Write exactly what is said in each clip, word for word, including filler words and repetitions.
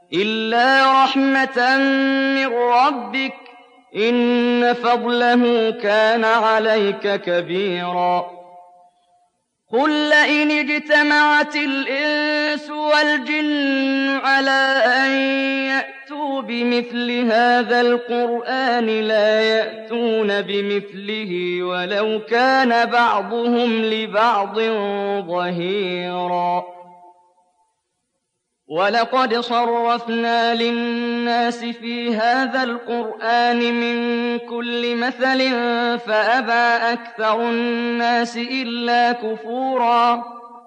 إلا رحمة من ربك إن فضله كان عليك كبيرا. قل لئن اجتمعت الإنس والجن على أن يأتوا بمثل هذا القرآن لا يأتون بمثله ولو كان بعضهم لبعض ظهيرا. ولقد صرفنا للناس في هذا القرآن من كل مثل فأبى أكثر الناس إلا كفورا.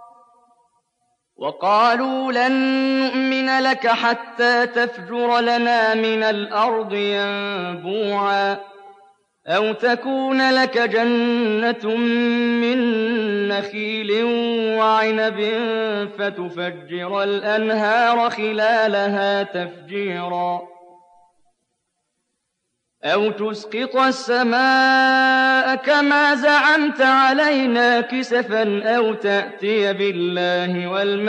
وقالوا لن نؤمن لك حتى تفجر لنا من الأرض ينبوعا أو تكون لك جنة من نخيل وعنب فتفجر الأنهار خلالها تفجيرا أو تسقط السماء كما زعمت علينا كسفا أو تأتي بالله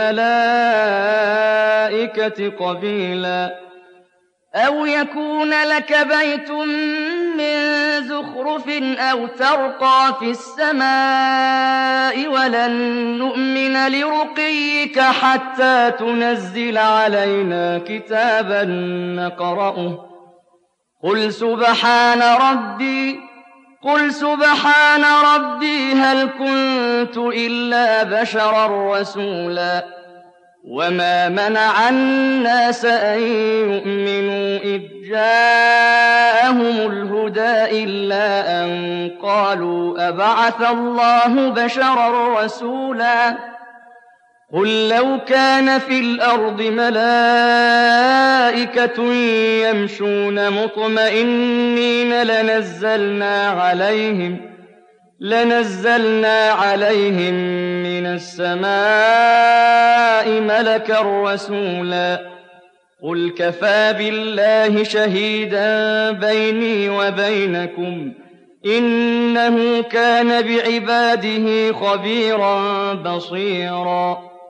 والملائكة قبيلا أو يكون لك بيت من زخرف أو ترقى في السماء ولن نؤمن لرقيك حتى تنزل علينا كتابا نقرأه قل سبحان ربي قل سبحان ربي هل كنت إلا بشرا رسولا. وما منع الناس أن يؤمنوا إذ جاءهم الهدى إلا أن قالوا أبعث الله بشرا رسولا. قل لو كان في الأرض ملائكة يمشون مطمئنين لنزلنا عليهم لنزلنا عليهم من السماء ملكا رسولا. قل كفى بالله شهيدا بيني وبينكم إنه كان بعباده خبيرا بصيرا.